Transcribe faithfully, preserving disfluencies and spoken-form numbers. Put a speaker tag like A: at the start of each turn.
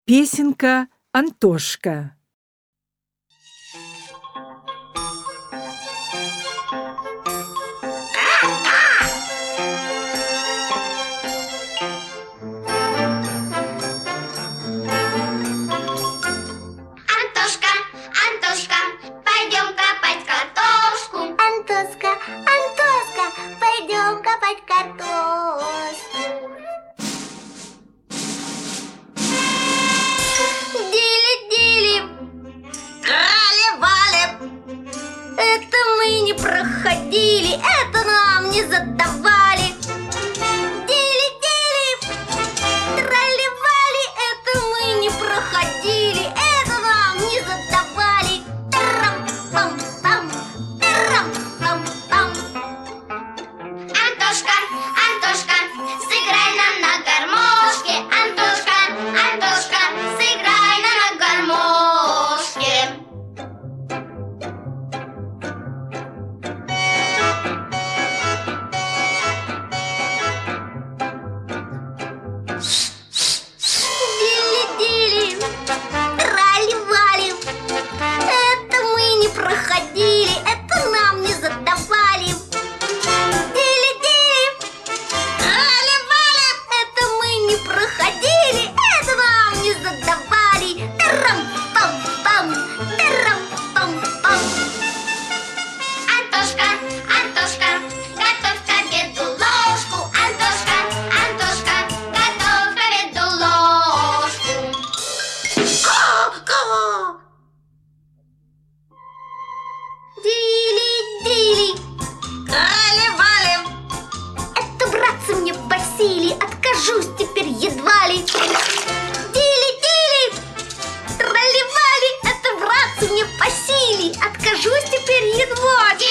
A: Песенка Антошка.
B: Антошка, Антошка, пойдем копать картошку.
C: Антошка, Антошка, пойдем копать картошку.
B: Дили-дили, крали-вали. Это мы не проходили, это нам не задавали. Дили-дили, трали-вали. Это мы не проходили, это нам не задавали. Тарам-пам-пам, тарам-пам-пам. Антошка, Антошка, сыграй нам на гармошке. Антошка, Антошка, сыграй нам на гармошке. Дили-дили, трали-вали. Это мы не проходили, это нам не задавали. Дили-дили, трали-вали. Это мы не проходили, это нам не задавали. Тарам-пам-пам, тарам-пам-пам. Антошка, Антошка, готовь к обеду ложку. Антошка, Антошка, готовь к обеду ложку. Ка-ка! Дили-дили, трали-вали. Это, братцы, мне по силе, откажусь теперь едва ли. Дили-дили, трали-вали. Это, братцы, мне по силе, откажусь теперь едва ли.